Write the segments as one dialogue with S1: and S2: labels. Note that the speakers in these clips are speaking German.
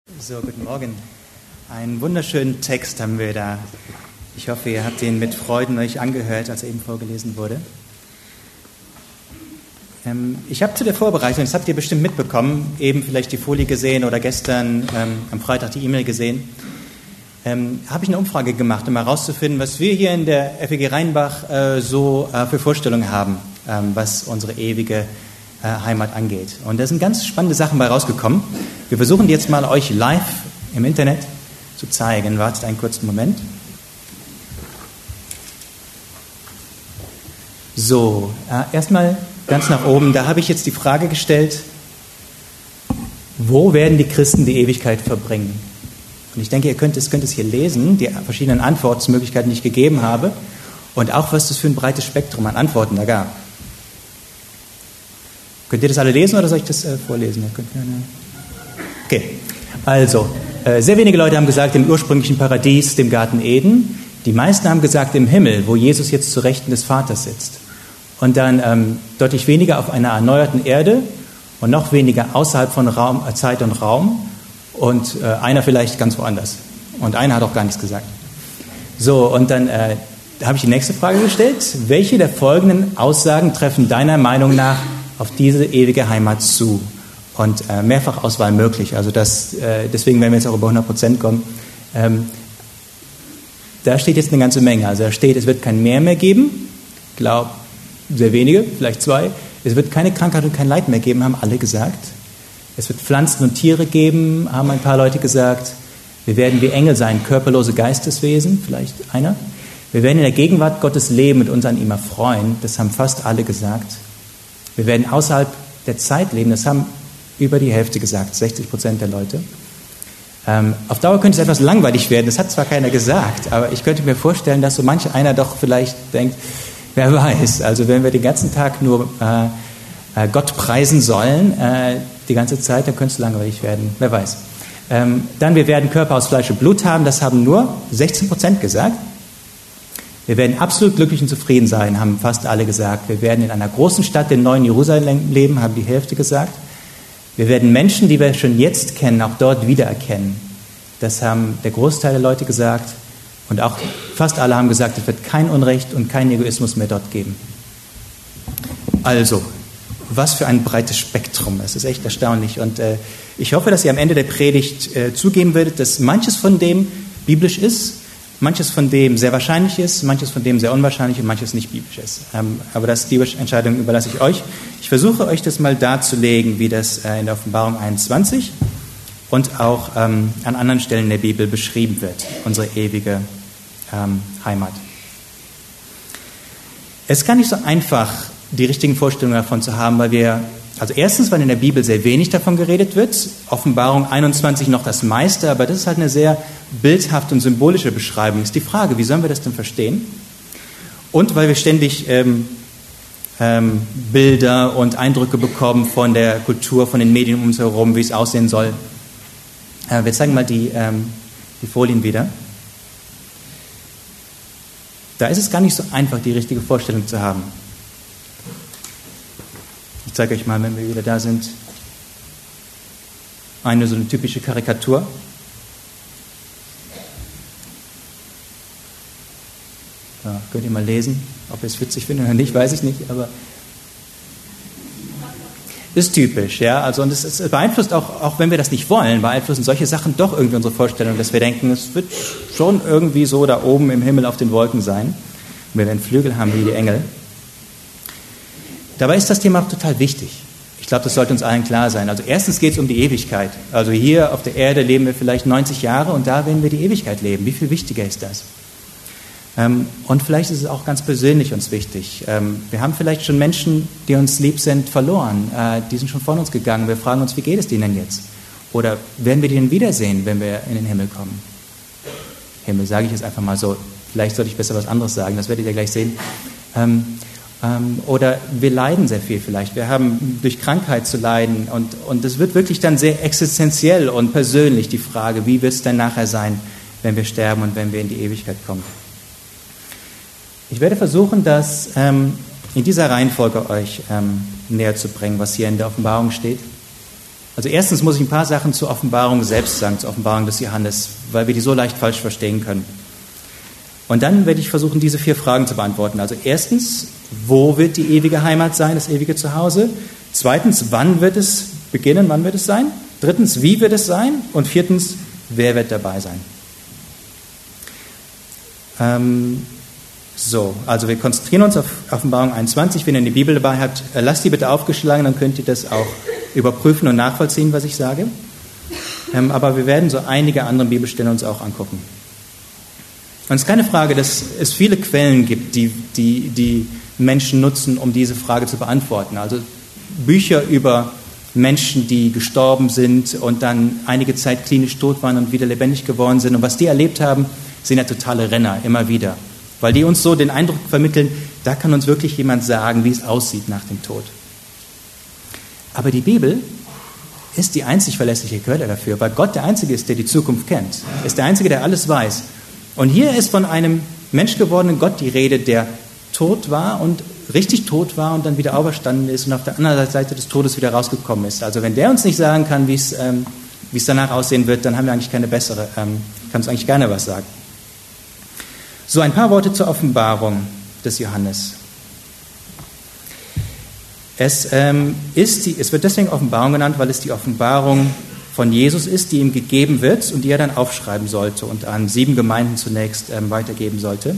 S1: So, guten Morgen. Einen wunderschönen Text haben wir da. Ich hoffe, ihr habt ihn mit Freuden euch angehört, als er eben vorgelesen wurde. Ich habe zu der Vorbereitung, das habt ihr bestimmt mitbekommen, eben vielleicht die Folie gesehen oder gestern am Freitag die E-Mail gesehen, habe ich eine Umfrage gemacht, um herauszufinden, was wir hier in der FEG Rheinbach für Vorstellungen haben, was unsere ewige Heimat angeht. Und da sind ganz spannende Sachen bei rausgekommen. Wir versuchen die jetzt mal euch live im Internet zu zeigen. Wartet einen kurzen Moment. So, erstmal ganz nach oben. Da habe ich jetzt die Frage gestellt, wo werden die Christen die Ewigkeit verbringen? Und ich denke, ihr könnt es hier lesen, die verschiedenen Antwortmöglichkeiten, die ich gegeben habe, und auch, was das für ein breites Spektrum an Antworten da gab. Könnt ihr das alle lesen oder soll ich das vorlesen? Okay, also, sehr wenige Leute haben gesagt, im ursprünglichen Paradies, dem Garten Eden. Die meisten haben gesagt, im Himmel, wo Jesus jetzt zu Rechten des Vaters sitzt. Und dann deutlich weniger auf einer erneuerten Erde und noch weniger außerhalb von Zeit und Raum und einer vielleicht ganz woanders. Und einer hat auch gar nichts gesagt. So, und dann habe ich die nächste Frage gestellt. Welche der folgenden Aussagen treffen deiner Meinung nach auf diese ewige Heimat zu? Und Mehrfachauswahl möglich. Also deswegen werden wir jetzt auch über 100% kommen. Da steht jetzt eine ganze Menge. Also da steht, es wird kein Meer mehr geben. Ich glaube, sehr wenige, vielleicht 2. Es wird keine Krankheit und kein Leid mehr geben, haben alle gesagt. Es wird Pflanzen und Tiere geben, haben ein paar Leute gesagt. Wir werden wie Engel sein, körperlose Geisteswesen, vielleicht einer. Wir werden in der Gegenwart Gottes leben und uns an ihm erfreuen. Das haben fast alle gesagt. Wir werden außerhalb der Zeit leben. Das haben über die Hälfte gesagt, 60% der Leute. Auf Dauer könnte es etwas langweilig werden. Das hat zwar keiner gesagt, aber ich könnte mir vorstellen, dass so manch einer doch vielleicht denkt, wer weiß, also wenn wir den ganzen Tag nur Gott preisen sollen, die ganze Zeit, dann könnte es langweilig werden, wer weiß. Dann, wir werden Körper aus Fleisch und Blut haben, das haben nur 16% gesagt. Wir werden absolut glücklich und zufrieden sein, haben fast alle gesagt. Wir werden in einer großen Stadt, dem neuen Jerusalem, leben, haben die Hälfte gesagt. Wir werden Menschen, die wir schon jetzt kennen, auch dort wiedererkennen. Das haben der Großteil der Leute gesagt. Und auch fast alle haben gesagt, es wird kein Unrecht und kein Egoismus mehr dort geben. Also, was für ein breites Spektrum. Es ist echt erstaunlich. Und ich hoffe, dass ihr am Ende der Predigt zugeben werdet, dass manches von dem biblisch ist, manches von dem sehr wahrscheinlich ist, manches von dem sehr unwahrscheinlich und manches nicht biblisch ist. Aber die Entscheidung überlasse ich euch. Ich versuche euch das mal darzulegen, wie das in der Offenbarung 21 und auch an anderen Stellen der Bibel beschrieben wird, unsere ewige Heimat. Es ist gar nicht so einfach, die richtigen Vorstellungen davon zu haben, weil erstens, weil in der Bibel sehr wenig davon geredet wird, Offenbarung 21 noch das meiste, aber das ist halt eine sehr bildhafte und symbolische Beschreibung. Ist die Frage, wie sollen wir das denn verstehen? Und weil wir ständig Bilder und Eindrücke bekommen von der Kultur, von den Medien um uns herum, wie es aussehen soll. Wir zeigen mal die Folien wieder. Da ist es gar nicht so einfach, die richtige Vorstellung zu haben. Ich zeige euch mal, wenn wir wieder da sind, so eine typische Karikatur. Ja, könnt ihr mal lesen, ob ihr es witzig findet oder nicht, weiß ich nicht, aber ist typisch, ja. Also und es beeinflusst auch wenn wir das nicht wollen, beeinflussen solche Sachen doch irgendwie unsere Vorstellung, dass wir denken, es wird schon irgendwie so da oben im Himmel auf den Wolken sein. Und wir werden Flügel haben wie die Engel. Dabei ist das Thema auch total wichtig. Ich glaube, das sollte uns allen klar sein. Also erstens geht es um die Ewigkeit. Also hier auf der Erde leben wir vielleicht 90 Jahre und da werden wir die Ewigkeit leben. Wie viel wichtiger ist das? Und vielleicht ist es auch ganz persönlich uns wichtig. Wir haben vielleicht schon Menschen, die uns lieb sind, verloren. Die sind schon von uns gegangen. Wir fragen uns, wie geht es denen jetzt? Oder werden wir die denn wiedersehen, wenn wir in den Himmel kommen? Himmel, sage ich jetzt einfach mal so. Vielleicht sollte ich besser was anderes sagen, das werdet ihr gleich sehen. Oder wir leiden sehr viel vielleicht. Wir haben durch Krankheit zu leiden. Und es wird wirklich dann sehr existenziell und persönlich die Frage, wie wird es denn nachher sein, wenn wir sterben und wenn wir in die Ewigkeit kommen? Ich werde versuchen, das in dieser Reihenfolge euch näher zu bringen, was hier in der Offenbarung steht. Also erstens muss ich ein paar Sachen zur Offenbarung selbst sagen, zur Offenbarung des Johannes, weil wir die so leicht falsch verstehen können. Und dann werde ich versuchen, diese 4 Fragen zu beantworten. Also erstens, wo wird die ewige Heimat sein, das ewige Zuhause? Zweitens, wann wird es beginnen, wann wird es sein? Drittens, wie wird es sein? Und viertens, wer wird dabei sein? Also wir konzentrieren uns auf Offenbarung 21. Wenn ihr die Bibel dabei habt, lasst die bitte aufgeschlagen, dann könnt ihr das auch überprüfen und nachvollziehen, was ich sage. Aber wir werden so einige andere Bibelstellen uns auch angucken. Und es ist keine Frage, dass es viele Quellen gibt, die Menschen nutzen, um diese Frage zu beantworten. Also Bücher über Menschen, die gestorben sind und dann einige Zeit klinisch tot waren und wieder lebendig geworden sind. Und was die erlebt haben, sind ja totale Renner, immer wieder. Weil die uns so den Eindruck vermitteln, da kann uns wirklich jemand sagen, wie es aussieht nach dem Tod. Aber die Bibel ist die einzig verlässliche Quelle dafür, weil Gott der Einzige ist, der die Zukunft kennt. Er ist der Einzige, der alles weiß. Und hier ist von einem menschgewordenen Gott die Rede, der tot war und richtig tot war und dann wieder auferstanden ist und auf der anderen Seite des Todes wieder rausgekommen ist. Also wenn der uns nicht sagen kann, wie es danach aussehen wird, dann haben wir eigentlich keine bessere, kann uns eigentlich gerne was sagen. So, ein paar Worte zur Offenbarung des Johannes. Es wird deswegen Offenbarung genannt, weil es die Offenbarung von Jesus ist, die ihm gegeben wird und die er dann aufschreiben sollte und an 7 Gemeinden zunächst weitergeben sollte.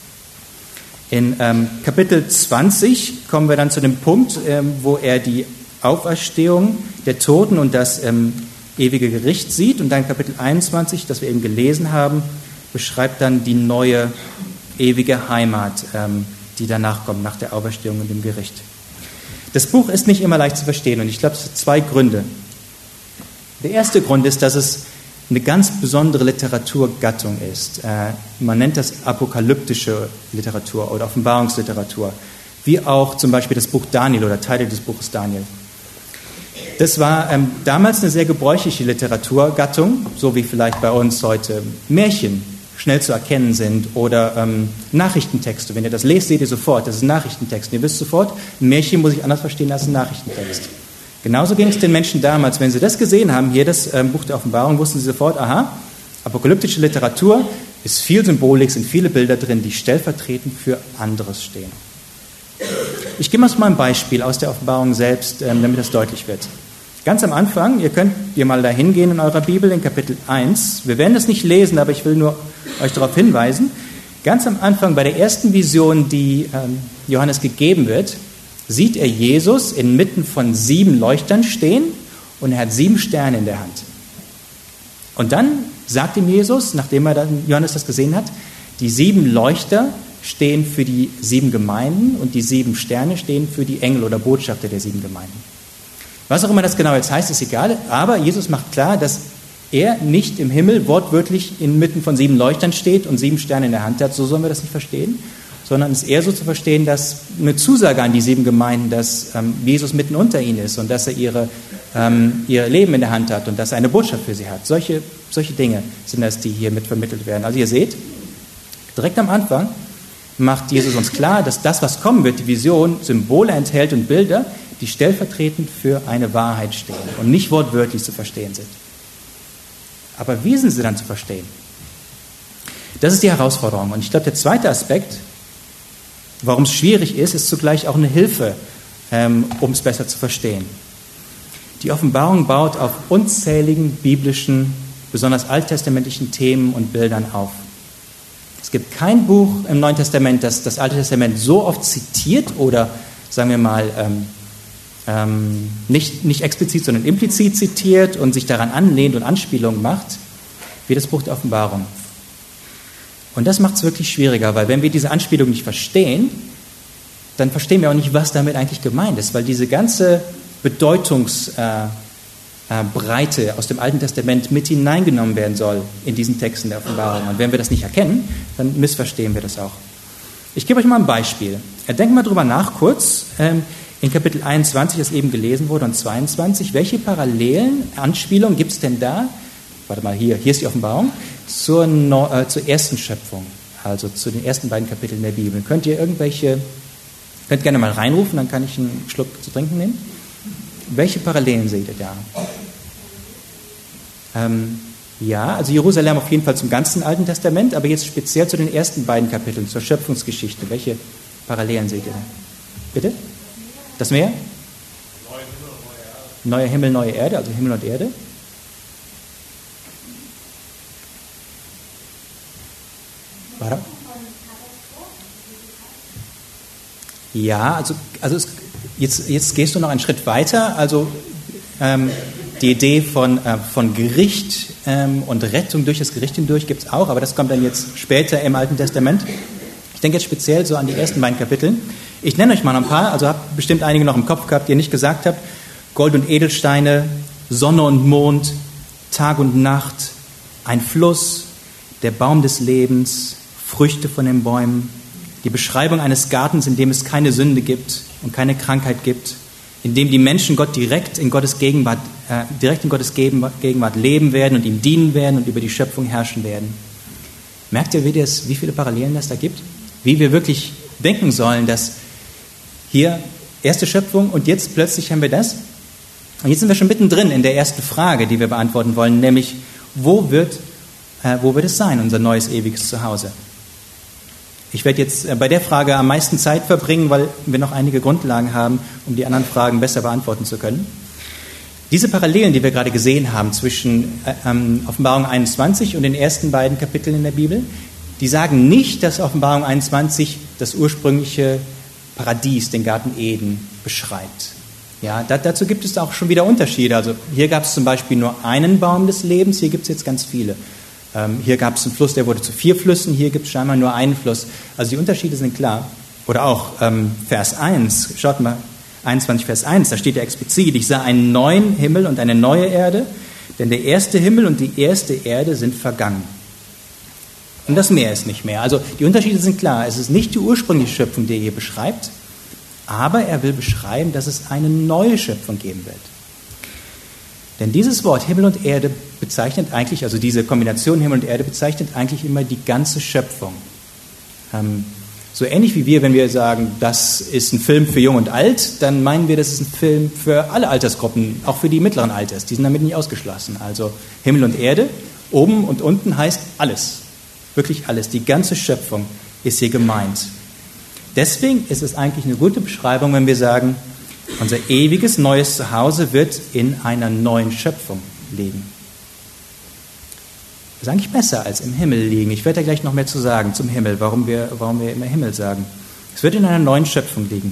S1: In Kapitel 20 kommen wir dann zu dem Punkt, wo er die Auferstehung der Toten und das ewige Gericht sieht. Und dann Kapitel 21, das wir eben gelesen haben, beschreibt dann die neue ewige Heimat, die danach kommt, nach der Auferstehung und dem Gericht. Das Buch ist nicht immer leicht zu verstehen und ich glaube, es hat 2 Gründe. Der erste Grund ist, dass es eine ganz besondere Literaturgattung ist. Man nennt das apokalyptische Literatur oder Offenbarungsliteratur, wie auch zum Beispiel das Buch Daniel oder Teile des Buches Daniel. Das war damals eine sehr gebräuchliche Literaturgattung, so wie vielleicht bei uns heute Märchen schnell zu erkennen sind oder Nachrichtentexte. Wenn ihr das lest, seht ihr sofort, das ist ein Nachrichtentext. Ihr wisst sofort, ein Märchen muss ich anders verstehen als ein Nachrichtentext. Genauso ging es den Menschen damals. Wenn sie das gesehen haben, hier das Buch der Offenbarung, wussten sie sofort, aha, apokalyptische Literatur ist viel Symbolik, sind viele Bilder drin, die stellvertretend für anderes stehen. Ich gebe euch mal ein Beispiel aus der Offenbarung selbst, damit das deutlich wird. Ganz am Anfang, ihr könnt mal da hingehen in eurer Bibel, in Kapitel 1. Wir werden das nicht lesen, aber ich will nur euch darauf hinweisen. Ganz am Anfang, bei der ersten Vision, die Johannes gegeben wird, sieht er Jesus inmitten von 7 Leuchtern stehen und er hat 7 Sterne in der Hand. Und dann sagt ihm Jesus, nachdem Johannes das gesehen hat, die 7 Leuchter stehen für die 7 Gemeinden und die 7 Sterne stehen für die Engel oder Botschafter der 7 Gemeinden. Was auch immer das genau jetzt heißt, ist egal, aber Jesus macht klar, dass er nicht im Himmel wortwörtlich inmitten von 7 Leuchtern steht und 7 Sterne in der Hand hat, so sollen wir das nicht verstehen, sondern es ist eher so zu verstehen, dass eine Zusage an die 7 Gemeinden, dass Jesus mitten unter ihnen ist und dass er ihr Leben in der Hand hat und dass er eine Botschaft für sie hat. Solche Dinge sind das, die hier mit vermittelt werden. Also ihr seht, direkt am Anfang macht Jesus uns klar, dass das, was kommen wird, die Vision, Symbole enthält und Bilder, die stellvertretend für eine Wahrheit stehen und nicht wortwörtlich zu verstehen sind. Aber wie sind sie dann zu verstehen? Das ist die Herausforderung. Und ich glaube, der zweite Aspekt, warum es schwierig ist zugleich auch eine Hilfe, um es besser zu verstehen. Die Offenbarung baut auf unzähligen biblischen, besonders alttestamentlichen Themen und Bildern auf. Es gibt kein Buch im Neuen Testament, das das Alte Testament so oft zitiert oder, sagen wir mal, nicht explizit, sondern implizit zitiert und sich daran anlehnt und Anspielungen macht, wie das Buch der Offenbarung. Und das macht es wirklich schwieriger, weil wenn wir diese Anspielung nicht verstehen, dann verstehen wir auch nicht, was damit eigentlich gemeint ist, weil diese ganze Bedeutungsbreite aus dem Alten Testament mit hineingenommen werden soll in diesen Texten der Offenbarung. Und wenn wir das nicht erkennen, dann missverstehen wir das auch. Ich gebe euch mal ein Beispiel. Denkt mal drüber nach kurz, in Kapitel 21, das eben gelesen wurde, und 22, welche parallelen Anspielungen gibt es denn da? Warte mal, hier ist die Offenbarung, zur ersten Schöpfung, also zu den ersten beiden Kapiteln der Bibel. Könnt gerne mal reinrufen, dann kann ich einen Schluck zu trinken nehmen. Welche Parallelen seht ihr da? Ja, also Jerusalem auf jeden Fall zum ganzen Alten Testament, aber jetzt speziell zu den ersten beiden Kapiteln, zur Schöpfungsgeschichte. Welche Parallelen seht ihr da? Bitte? Das Meer? Neuer Himmel, neue Erde, also Himmel und Erde. Warte. Ja, jetzt gehst du noch einen Schritt weiter. Also die Idee von Gericht und Rettung durch das Gericht hindurch gibt es auch, aber das kommt dann jetzt später im Alten Testament. Ich denke jetzt speziell so an die ersten beiden Kapiteln. Ich nenne euch mal noch ein paar, also habt bestimmt einige noch im Kopf gehabt, die ihr nicht gesagt habt. Gold und Edelsteine, Sonne und Mond, Tag und Nacht, ein Fluss, der Baum des Lebens, Früchte von den Bäumen, die Beschreibung eines Gartens, in dem es keine Sünde gibt und keine Krankheit gibt, in dem die Menschen Gott direkt in Gottes Gegenwart leben werden und ihm dienen werden und über die Schöpfung herrschen werden. Merkt ihr, wie viele Parallelen das da gibt? Wie wir wirklich denken sollen, dass hier erste Schöpfung und jetzt plötzlich haben wir das. Und jetzt sind wir schon mittendrin in der ersten Frage, die wir beantworten wollen, nämlich wo wird es sein, unser neues ewiges Zuhause? Ich werde jetzt bei der Frage am meisten Zeit verbringen, weil wir noch einige Grundlagen haben, um die anderen Fragen besser beantworten zu können. Diese Parallelen, die wir gerade gesehen haben zwischen Offenbarung 21 und den ersten beiden Kapiteln in der Bibel, die sagen nicht, dass Offenbarung 21 das ursprüngliche Paradies, den Garten Eden, beschreibt. Ja, dazu gibt es auch schon wieder Unterschiede. Also hier gab es zum Beispiel nur einen Baum des Lebens, hier gibt es jetzt ganz viele. Hier gab es einen Fluss, der wurde zu 4 Flüssen, hier gibt es scheinbar nur einen Fluss. Also die Unterschiede sind klar. Oder auch Vers 1, schaut mal, 21 Vers 1, da steht ja explizit, ich sah einen neuen Himmel und eine neue Erde, denn der erste Himmel und die erste Erde sind vergangen. Und das Meer ist nicht mehr. Also die Unterschiede sind klar. Es ist nicht die ursprüngliche Schöpfung, die er hier beschreibt, aber er will beschreiben, dass es eine neue Schöpfung geben wird. Denn dieses Wort Himmel und Erde bezeichnet eigentlich, also diese Kombination Himmel und Erde bezeichnet eigentlich immer die ganze Schöpfung. So ähnlich wie wir, wenn wir sagen, das ist ein Film für Jung und Alt, dann meinen wir, das ist ein Film für alle Altersgruppen, auch für die mittleren Alters. Die sind damit nicht ausgeschlossen. Also Himmel und Erde, oben und unten heißt alles. Wirklich alles. Die ganze Schöpfung ist hier gemeint. Deswegen ist es eigentlich eine gute Beschreibung, wenn wir sagen, unser ewiges neues Zuhause wird in einer neuen Schöpfung liegen. Das ist eigentlich besser als im Himmel liegen. Ich werde da gleich noch mehr zu sagen zum Himmel, warum wir immer Himmel sagen. Es wird in einer neuen Schöpfung liegen.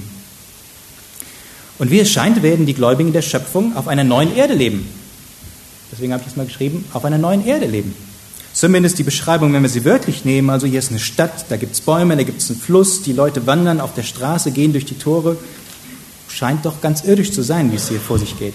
S1: Und wie es scheint, werden die Gläubigen der Schöpfung auf einer neuen Erde leben. Deswegen habe ich es mal geschrieben, auf einer neuen Erde leben. Zumindest die Beschreibung, wenn wir sie wörtlich nehmen, also hier ist eine Stadt, da gibt es Bäume, da gibt es einen Fluss, die Leute wandern auf der Straße, gehen durch die Tore, scheint doch ganz irdisch zu sein, wie es hier vor sich geht.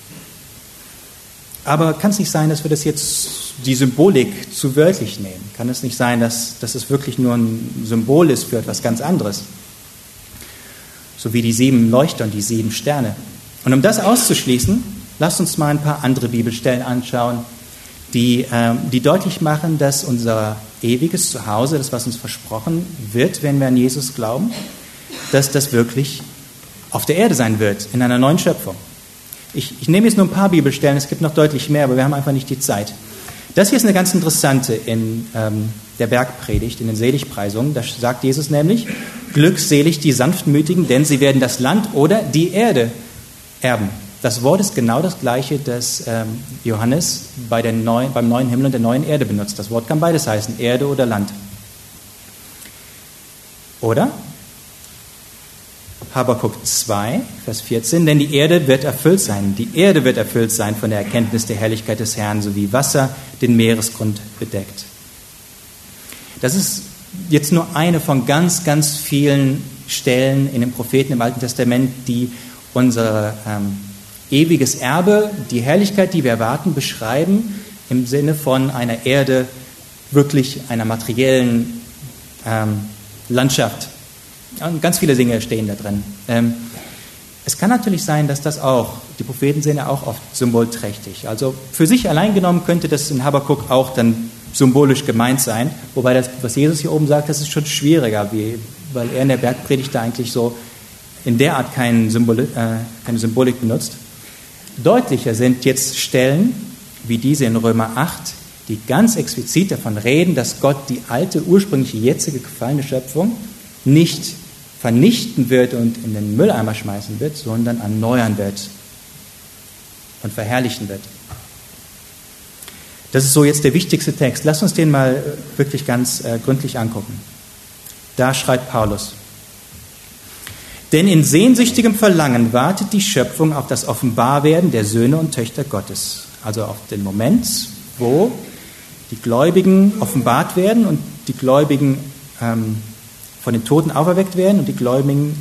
S1: Aber kann es nicht sein, dass wir das jetzt, die Symbolik, zu wörtlich nehmen? Kann es nicht sein, dass es wirklich nur ein Symbol ist für etwas ganz anderes? So wie die 7 Leuchter und die 7 Sterne. Und um das auszuschließen, lasst uns mal ein paar andere Bibelstellen anschauen, die deutlich machen, dass unser ewiges Zuhause, das, was uns versprochen wird, wenn wir an Jesus glauben, dass das wirklich auf der Erde sein wird, in einer neuen Schöpfung. Ich nehme jetzt nur ein paar Bibelstellen, es gibt noch deutlich mehr, aber wir haben einfach nicht die Zeit. Das hier ist eine ganz interessante in der Bergpredigt, in den Seligpreisungen. Da sagt Jesus nämlich, glückselig die Sanftmütigen, denn sie werden das Land oder die Erde erben. Das Wort ist genau das gleiche, das Johannes beim neuen Himmel und der neuen Erde benutzt. Das Wort kann beides heißen, Erde oder Land. Oder? Habakuk 2, Vers 14, denn die Erde wird erfüllt sein. Die Erde wird erfüllt sein von der Erkenntnis der Herrlichkeit des Herrn, so wie Wasser den Meeresgrund bedeckt. Das ist jetzt nur eine von ganz, ganz vielen Stellen in den Propheten im Alten Testament, die unser ewiges Erbe, die Herrlichkeit, die wir erwarten, beschreiben im Sinne von einer Erde, wirklich einer materiellen Landschaft. Und ganz viele Dinge stehen da drin. Es kann natürlich sein, dass das auch, die Propheten sind ja auch oft symbolträchtig. Also für sich allein genommen könnte das in Habakuk auch dann symbolisch gemeint sein. Wobei das, was Jesus hier oben sagt, das ist schon schwieriger, weil er in der Bergpredigt da eigentlich so in der Art keine Symbolik benutzt. Deutlicher sind jetzt Stellen wie diese in Römer 8, die ganz explizit davon reden, dass Gott die alte, ursprüngliche, jetzige gefallene Schöpfung nicht vernichten wird und in den Mülleimer schmeißen wird, sondern erneuern wird und verherrlichen wird. Das ist so jetzt der wichtigste Text. Lass uns den mal wirklich ganz gründlich angucken. Da schreibt Paulus: Denn in sehnsüchtigem Verlangen wartet die Schöpfung auf das Offenbarwerden der Söhne und Töchter Gottes. Also auf den Moment, wo die Gläubigen offenbart werden und die Gläubigen von den Toten auferweckt werden und die Gläubigen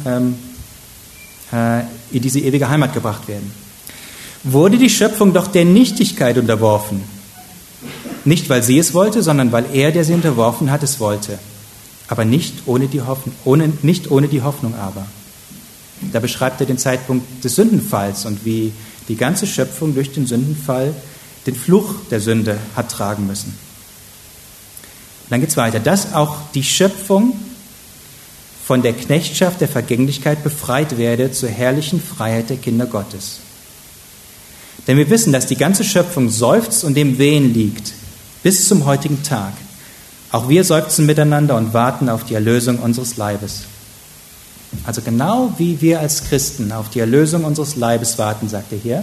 S1: in diese ewige Heimat gebracht werden. Wurde die Schöpfung doch der Nichtigkeit unterworfen. Nicht, weil sie es wollte, sondern weil er, der sie unterworfen hat, es wollte. Aber nicht ohne die Hoffnung aber. Da beschreibt er den Zeitpunkt des Sündenfalls und wie die ganze Schöpfung durch den Sündenfall den Fluch der Sünde hat tragen müssen. Und dann geht es weiter, dass auch die Schöpfung von der Knechtschaft der Vergänglichkeit befreit werde zur herrlichen Freiheit der Kinder Gottes. Denn wir wissen, dass die ganze Schöpfung seufzt und im Wehen liegt, bis zum heutigen Tag. Auch wir seufzen miteinander und warten auf die Erlösung unseres Leibes. Also genau wie wir als Christen auf die Erlösung unseres Leibes warten, sagt er hier.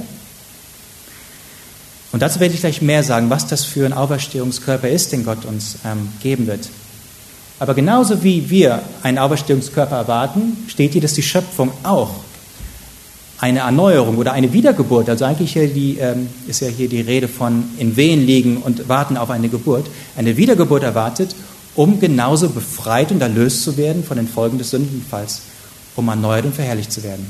S1: Und dazu werde ich gleich mehr sagen, was das für ein Auferstehungskörper ist, den Gott uns geben wird. Aber genauso wie wir einen Auferstehungskörper erwarten, steht hier, dass die Schöpfung auch eine Erneuerung oder eine Wiedergeburt, also eigentlich ist ja hier die Rede von in Wehen liegen und warten auf eine Geburt, eine Wiedergeburt erwartet, um genauso befreit und erlöst zu werden von den Folgen des Sündenfalls, um erneuert und verherrlicht zu werden.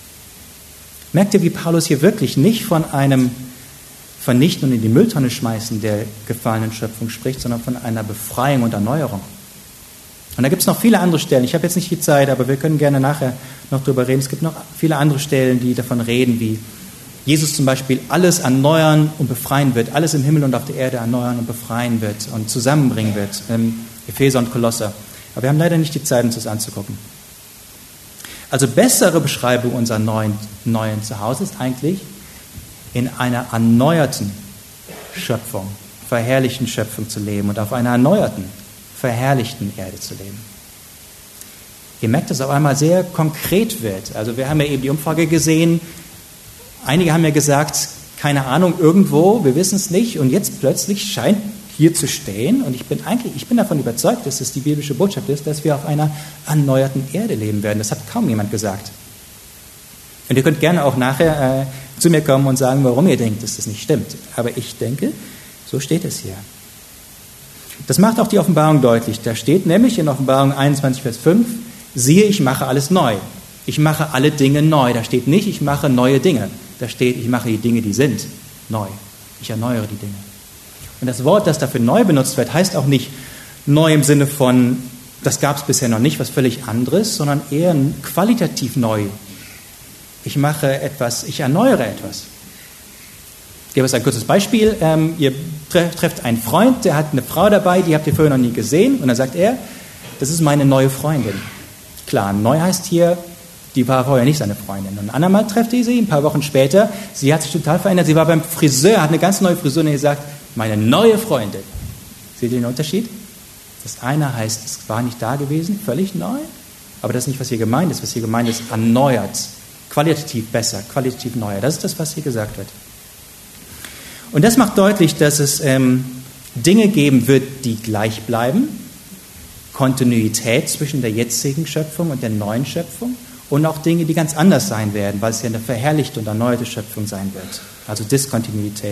S1: Merkt ihr, wie Paulus hier wirklich nicht von einem Vernichten und in die Mülltonne schmeißen der gefallenen Schöpfung spricht, sondern von einer Befreiung und Erneuerung. Und da gibt es noch viele andere Stellen. Ich habe jetzt nicht die Zeit, aber wir können gerne nachher noch drüber reden. Es gibt noch viele andere Stellen, die davon reden, wie Jesus zum Beispiel alles erneuern und befreien wird, alles im Himmel und auf der Erde erneuern und befreien wird und zusammenbringen wird. Epheser und Kolosser. Aber wir haben leider nicht die Zeit, uns das anzugucken. Also bessere Beschreibung unserer neuen Zuhause ist eigentlich in einer erneuerten Schöpfung, verherrlichten Schöpfung zu leben und auf einer erneuerten, verherrlichten Erde zu leben. Ihr merkt, dass es auf einmal sehr konkret wird. Also wir haben ja eben die Umfrage gesehen. Einige haben ja gesagt, keine Ahnung, irgendwo, wir wissen es nicht. Und jetzt plötzlich scheint hier zu stehen. Und ich bin davon überzeugt, dass es die biblische Botschaft ist, dass wir auf einer erneuerten Erde leben werden. Das hat kaum jemand gesagt. Und ihr könnt gerne auch nachher zu mir kommen und sagen, warum ihr denkt, dass das nicht stimmt. Aber ich denke, so steht es hier. Das macht auch die Offenbarung deutlich. Da steht nämlich in Offenbarung 21, Vers 5, siehe, ich mache alles neu. Ich mache alle Dinge neu. Da steht nicht, ich mache neue Dinge. Da steht, ich mache die Dinge, die sind neu. Ich erneuere die Dinge. Und das Wort, das dafür neu benutzt wird, heißt auch nicht neu im Sinne von, das gab es bisher noch nicht, was völlig anderes, sondern eher qualitativ neu. Ich mache etwas, ich erneuere etwas. Ich gebe euch ein kurzes Beispiel. Ihr trefft einen Freund, der hat eine Frau dabei, die habt ihr vorher noch nie gesehen. Und dann sagt er, das ist meine neue Freundin. Klar, neu heißt hier, die war vorher nicht seine Freundin. Und ein andermal trefft ihr sie, ein paar Wochen später, sie hat sich total verändert. Sie war beim Friseur, hat eine ganz neue Frisur und er sagt, meine neue Freundin. Seht ihr den Unterschied? Das eine heißt, es war nicht da gewesen, völlig neu. Aber das ist nicht, was hier gemeint ist. Was hier gemeint ist, erneuert, qualitativ besser, qualitativ neuer. Das ist das, was hier gesagt wird. Und das macht deutlich, dass es Dinge geben wird, die gleich bleiben, Kontinuität zwischen der jetzigen Schöpfung und der neuen Schöpfung und auch Dinge, die ganz anders sein werden, weil es ja eine verherrlichte und erneuerte Schöpfung sein wird. Also Diskontinuität.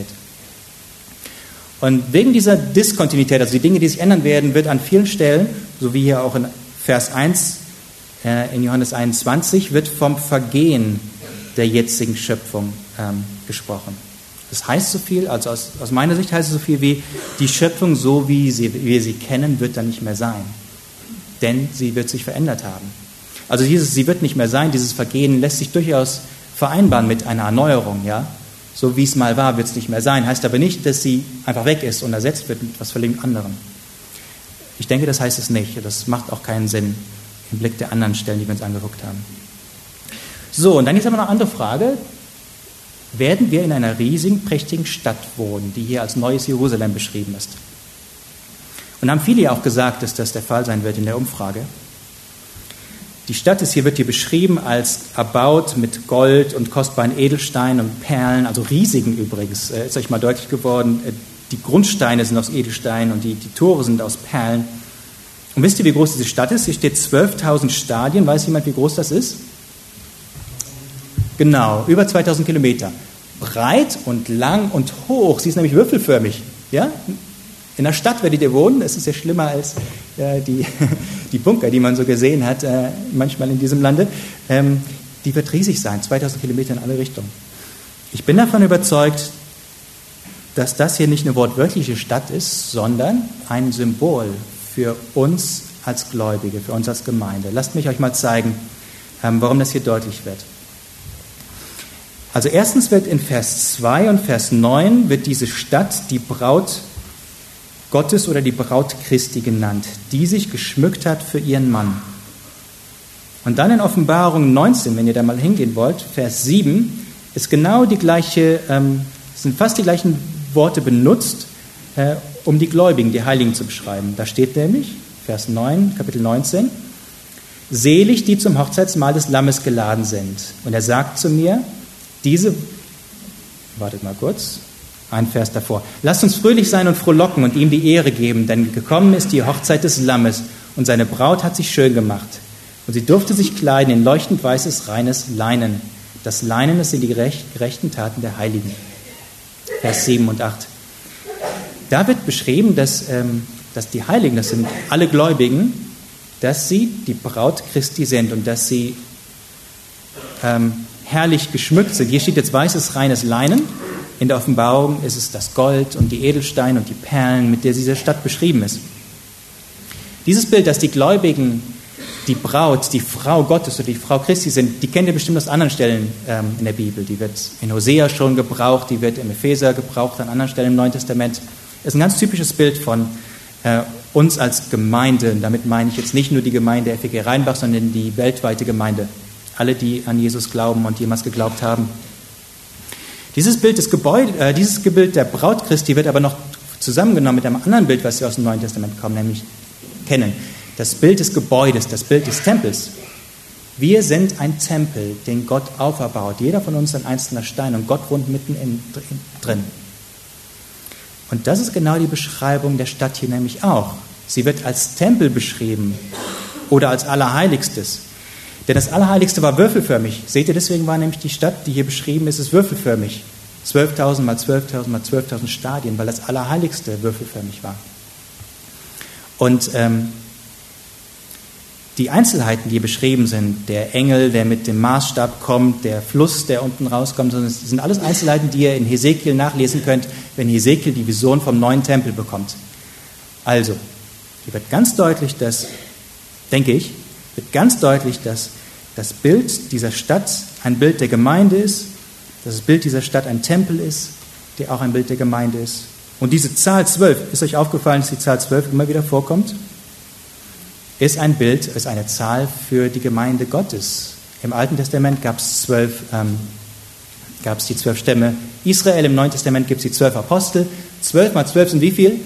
S1: Und wegen dieser Diskontinuität, also die Dinge, die sich ändern werden, wird an vielen Stellen, so wie hier auch in Vers 1 in Johannes 21, wird vom Vergehen der jetzigen Schöpfung gesprochen. Das heißt so viel, also aus meiner Sicht heißt es so viel wie, die Schöpfung, so wie wir sie kennen, wird dann nicht mehr sein. Denn sie wird sich verändert haben. Also sie wird nicht mehr sein, dieses Vergehen lässt sich durchaus vereinbaren mit einer Erneuerung. Ja? So wie es mal war, wird es nicht mehr sein. Heißt aber nicht, dass sie einfach weg ist und ersetzt wird mit etwas völlig anderem. Ich denke, das heißt es nicht. Das macht auch keinen Sinn im Blick der anderen Stellen, die wir uns angeguckt haben. So, und dann jetzt aber noch eine andere Frage. werden wir in einer riesigen, prächtigen Stadt wohnen, die hier als neues Jerusalem beschrieben ist. Und haben viele ja auch gesagt, dass das der Fall sein wird in der Umfrage. Die Stadt wird hier beschrieben als erbaut mit Gold und kostbaren Edelsteinen und Perlen, also riesigen übrigens. Ist euch mal deutlich geworden, die Grundsteine sind aus Edelsteinen und die Tore sind aus Perlen. Und wisst ihr, wie groß diese Stadt ist? Hier steht 12.000 Stadien. Weiß jemand, wie groß das ist? Genau, über 2.000 Kilometer. Breit und lang und hoch. Sie ist nämlich würfelförmig. Ja? In der Stadt werdet ihr wohnen. Das ist ja schlimmer als die Bunker, die man so gesehen hat, manchmal in diesem Lande. Die wird riesig sein, 2.000 Kilometer in alle Richtungen. Ich bin davon überzeugt, dass das hier nicht eine wortwörtliche Stadt ist, sondern ein Symbol für uns als Gläubige, für uns als Gemeinde. Lasst mich euch mal zeigen, warum das hier deutlich wird. Also erstens wird in Vers 2 und Vers 9 wird diese Stadt die Braut Gottes oder die Braut Christi genannt, die sich geschmückt hat für ihren Mann. Und dann in Offenbarung 19, wenn ihr da mal hingehen wollt, Vers 7, ist genau die gleiche, sind fast die gleichen Worte benutzt, um die Gläubigen, die Heiligen zu beschreiben. Da steht nämlich, Vers 9, Kapitel 19, selig, die zum Hochzeitsmahl des Lammes geladen sind. Und er sagt zu mir, wartet mal kurz, ein Vers davor, lasst uns fröhlich sein und frohlocken und ihm die Ehre geben, denn gekommen ist die Hochzeit des Lammes und seine Braut hat sich schön gemacht. Und sie durfte sich kleiden in leuchtend weißes, reines Leinen. Das Leinen, das sind die gerechten Taten der Heiligen. Vers 7 und 8. Da wird beschrieben, dass die Heiligen, das sind alle Gläubigen, dass sie die Braut Christi sind und dass sie herrlich geschmückt sind. Hier steht jetzt weißes, reines Leinen. In der Offenbarung ist es das Gold und die Edelsteine und die Perlen, mit der diese Stadt beschrieben ist. Dieses Bild, dass die Gläubigen die Braut, die Frau Gottes oder die Frau Christi sind, die kennt ihr bestimmt aus anderen Stellen in der Bibel. Die wird in Hosea schon gebraucht, die wird im Epheser gebraucht, an anderen Stellen im Neuen Testament. Das ist ein ganz typisches Bild von uns als Gemeinde. Und damit meine ich jetzt nicht nur die Gemeinde FEG Rheinbach, sondern die weltweite Gemeinde. Alle, die an Jesus glauben und jemals geglaubt haben. Dieses Bild der Braut Christi wird aber noch zusammengenommen mit einem anderen Bild, was wir aus dem Neuen Testament kennen. Das Bild des Gebäudes, das Bild des Tempels. Wir sind ein Tempel, den Gott auferbaut. Jeder von uns ein einzelner Stein und Gott wohnt mitten drin. Und das ist genau die Beschreibung der Stadt hier nämlich auch. Sie wird als Tempel beschrieben oder als Allerheiligstes. Denn das Allerheiligste war würfelförmig. Seht ihr, deswegen war nämlich die Stadt, die hier beschrieben ist, würfelförmig. 12.000 mal 12.000 mal 12.000 Stadien, weil das Allerheiligste würfelförmig war. Und die Einzelheiten, die hier beschrieben sind, der Engel, der mit dem Maßstab kommt, der Fluss, der unten rauskommt, das sind alles Einzelheiten, die ihr in Hesekiel nachlesen könnt, wenn Hesekiel die Vision vom neuen Tempel bekommt. Also, hier wird ganz deutlich, dass das Bild dieser Stadt ein Bild der Gemeinde ist, dass das Bild dieser Stadt ein Tempel ist, der auch ein Bild der Gemeinde ist. Und diese Zahl 12, ist euch aufgefallen, dass die Zahl 12 immer wieder vorkommt? Ist ein Bild, ist eine Zahl für die Gemeinde Gottes. Im Alten Testament gab es die 12 Stämme Israel, im Neuen Testament gibt es die 12 Apostel. 12 mal 12 sind wie viel?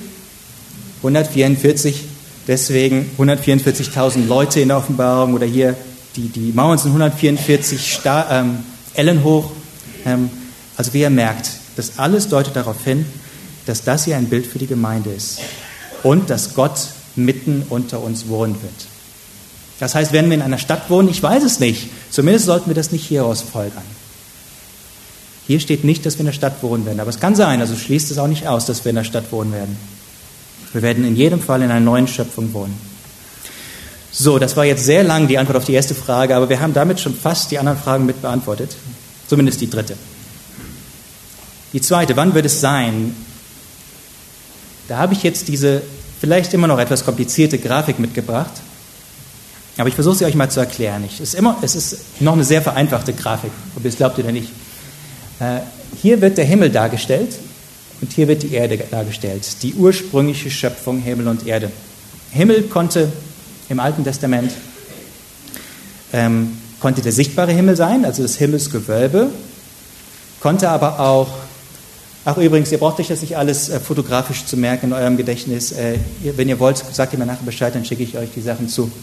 S1: 144. Deswegen 144.000 Leute in der Offenbarung oder hier, die Mauern sind 144 Ellen hoch. Also wie ihr merkt, das alles deutet darauf hin, dass das hier ein Bild für die Gemeinde ist und dass Gott mitten unter uns wohnen wird. Das heißt, werden wir in einer Stadt wohnen? Ich weiß es nicht. Zumindest sollten wir das nicht hieraus folgern. Hier steht nicht, dass wir in der Stadt wohnen werden, aber es kann sein, also schließt es auch nicht aus, dass wir in der Stadt wohnen werden. Wir werden in jedem Fall in einer neuen Schöpfung wohnen. So, das war jetzt sehr lang die Antwort auf die erste Frage, aber wir haben damit schon fast die anderen Fragen mit beantwortet. Zumindest die dritte. Die zweite, wann wird es sein? Da habe ich jetzt diese vielleicht immer noch etwas komplizierte Grafik mitgebracht, aber ich versuche sie euch mal zu erklären. Es ist noch eine sehr vereinfachte Grafik, ob ihr es glaubt oder nicht. Hier wird der Himmel dargestellt. Und hier wird die Erde dargestellt, die ursprüngliche Schöpfung Himmel und Erde. Himmel konnte im Alten Testament konnte der sichtbare Himmel sein, also das Himmelsgewölbe. konnte aber auch, ach übrigens, ihr braucht euch das nicht alles fotografisch zu merken in eurem Gedächtnis. Wenn ihr wollt, sagt ihr mir nachher Bescheid, dann schicke ich euch die Sachen zu.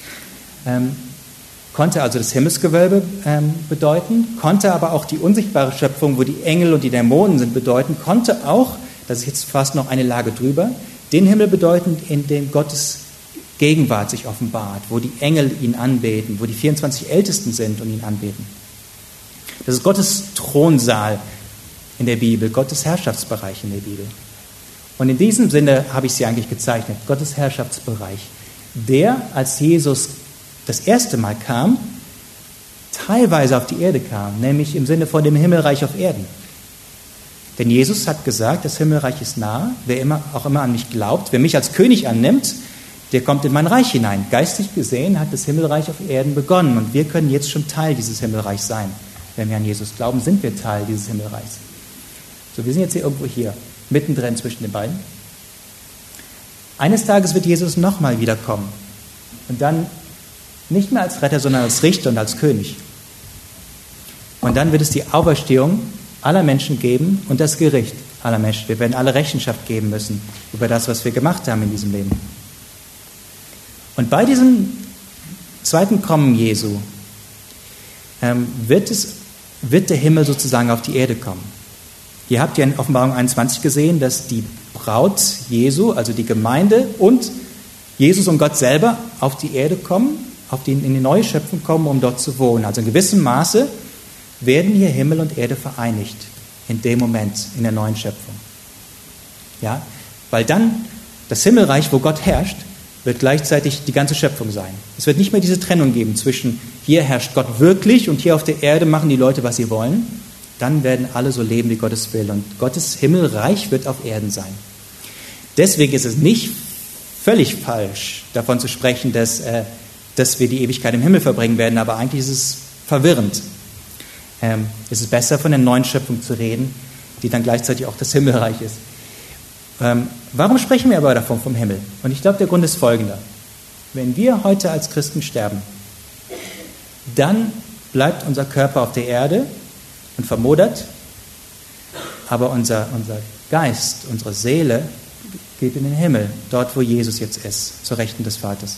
S1: Konnte also das Himmelsgewölbe bedeuten, konnte aber auch die unsichtbare Schöpfung, wo die Engel und die Dämonen sind, bedeuten, konnte auch, das ist jetzt fast noch eine Lage drüber, den Himmel bedeuten, in dem Gottes Gegenwart sich offenbart, wo die Engel ihn anbeten, wo die 24 Ältesten sind und ihn anbeten. Das ist Gottes Thronsaal in der Bibel, Gottes Herrschaftsbereich in der Bibel. Und in diesem Sinne habe ich sie eigentlich gezeichnet, Gottes Herrschaftsbereich, der, als Jesus das erste Mal kam, teilweise auf die Erde kam, nämlich im Sinne von dem Himmelreich auf Erden. Denn Jesus hat gesagt, das Himmelreich ist nahe, wer auch immer an mich glaubt, wer mich als König annimmt, der kommt in mein Reich hinein. Geistlich gesehen hat das Himmelreich auf Erden begonnen und wir können jetzt schon Teil dieses Himmelreichs sein. Wenn wir an Jesus glauben, sind wir Teil dieses Himmelreichs. So, wir sind jetzt hier irgendwo hier, mittendrin zwischen den beiden. Eines Tages wird Jesus nochmal wiederkommen und dann nicht mehr als Retter, sondern als Richter und als König. Und dann wird es die Auferstehung aller Menschen geben und das Gericht aller Menschen. Wir werden alle Rechenschaft geben müssen über das, was wir gemacht haben in diesem Leben. Und bei diesem zweiten Kommen Jesu wird der Himmel sozusagen auf die Erde kommen. Ihr habt ja in Offenbarung 21 gesehen, dass die Braut Jesu, also die Gemeinde und Jesus und Gott selber auf die Erde kommen, in die neue Schöpfung kommen, um dort zu wohnen. Also in gewissem Maße werden hier Himmel und Erde vereinigt in dem Moment, in der neuen Schöpfung. Ja? Weil dann das Himmelreich, wo Gott herrscht, wird gleichzeitig die ganze Schöpfung sein. Es wird nicht mehr diese Trennung geben zwischen hier herrscht Gott wirklich und hier auf der Erde machen die Leute, was sie wollen. Dann werden alle so leben, wie Gott es will. Und Gottes Himmelreich wird auf Erden sein. Deswegen ist es nicht völlig falsch, davon zu sprechen, dass wir die Ewigkeit im Himmel verbringen werden, aber eigentlich ist es verwirrend. Es ist besser, von der neuen Schöpfung zu reden, die dann gleichzeitig auch das Himmelreich ist. Warum sprechen wir aber davon vom Himmel? Und ich glaube, der Grund ist folgender. Wenn wir heute als Christen sterben, dann bleibt unser Körper auf der Erde und vermodert, aber unser Geist, unsere Seele geht in den Himmel, dort wo Jesus jetzt ist, zur Rechten des Vaters.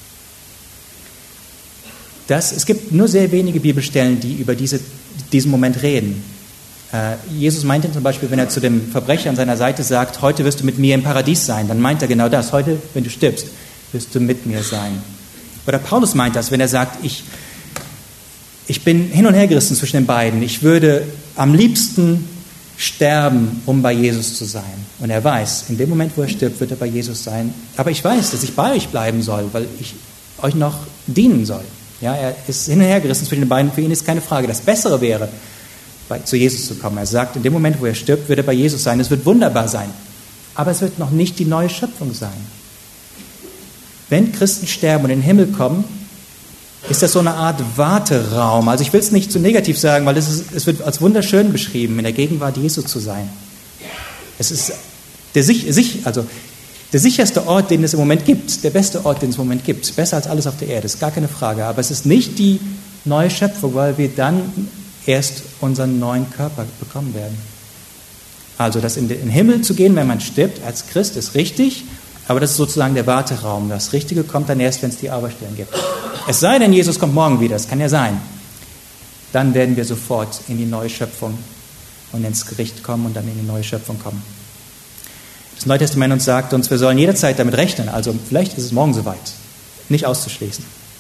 S1: Es gibt nur sehr wenige Bibelstellen, die über diesen Moment reden. Jesus meinte zum Beispiel, wenn er zu dem Verbrecher an seiner Seite sagt, heute wirst du mit mir im Paradies sein, dann meint er genau das. Heute, wenn du stirbst, wirst du mit mir sein. Oder Paulus meint das, wenn er sagt, ich bin hin und her gerissen zwischen den beiden. Ich würde am liebsten sterben, um bei Jesus zu sein. Und er weiß, in dem Moment, wo er stirbt, wird er bei Jesus sein. Aber ich weiß, dass ich bei euch bleiben soll, weil ich euch noch dienen soll. Ja, er ist hin und her gerissen zwischen den beiden. Für ihn ist keine Frage. Das Bessere wäre, zu Jesus zu kommen. Er sagt, in dem Moment, wo er stirbt, wird er bei Jesus sein. Es wird wunderbar sein. Aber es wird noch nicht die neue Schöpfung sein. Wenn Christen sterben und in den Himmel kommen, ist das so eine Art Warteraum. Also ich will es nicht zu negativ sagen, weil es wird als wunderschön beschrieben, in der Gegenwart Jesu zu sein. Es ist der sicherste Ort, den es im Moment gibt, der beste Ort, den es im Moment gibt. Besser als alles auf der Erde, ist gar keine Frage. Aber es ist nicht die neue Schöpfung, weil wir dann erst unseren neuen Körper bekommen werden. Also das in den Himmel zu gehen, wenn man stirbt als Christ, ist richtig, aber das ist sozusagen der Warteraum. Das Richtige kommt dann erst, wenn es die Auferstehung gibt. Es sei denn, Jesus kommt morgen wieder, das kann ja sein. Dann werden wir sofort in die neue Schöpfung und ins Gericht kommen und dann in die neue Schöpfung kommen. Das Neue Testament uns sagt uns, wir sollen jederzeit damit rechnen, also vielleicht ist es morgen soweit, nicht auszuschließen.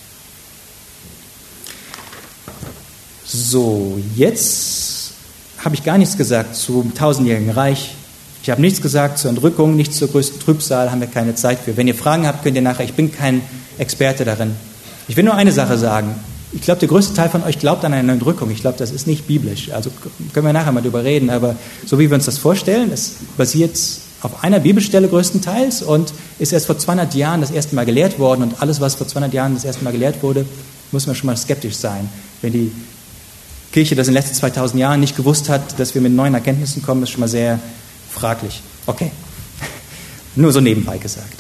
S1: So, jetzt habe ich gar nichts gesagt zum tausendjährigen Reich. Ich habe nichts gesagt zur Entrückung, nichts zur größten Trübsal, haben wir keine Zeit für. Wenn ihr Fragen habt, könnt ihr nachher, ich bin kein Experte darin. Ich will nur eine Sache sagen. Ich glaube, der größte Teil von euch glaubt an eine Entrückung. Ich glaube, das ist nicht biblisch. Also können wir nachher mal drüber reden. Aber so wie wir uns das vorstellen, es basiert auf einer Bibelstelle größtenteils und ist erst vor 200 Jahren das erste Mal gelehrt worden. Und alles, was vor 200 Jahren das erste Mal gelehrt wurde, muss man schon mal skeptisch sein. Wenn die Kirche das in den letzten 2000 Jahren nicht gewusst hat, dass wir mit neuen Erkenntnissen kommen, ist schon mal sehr fraglich. Okay, nur so nebenbei gesagt.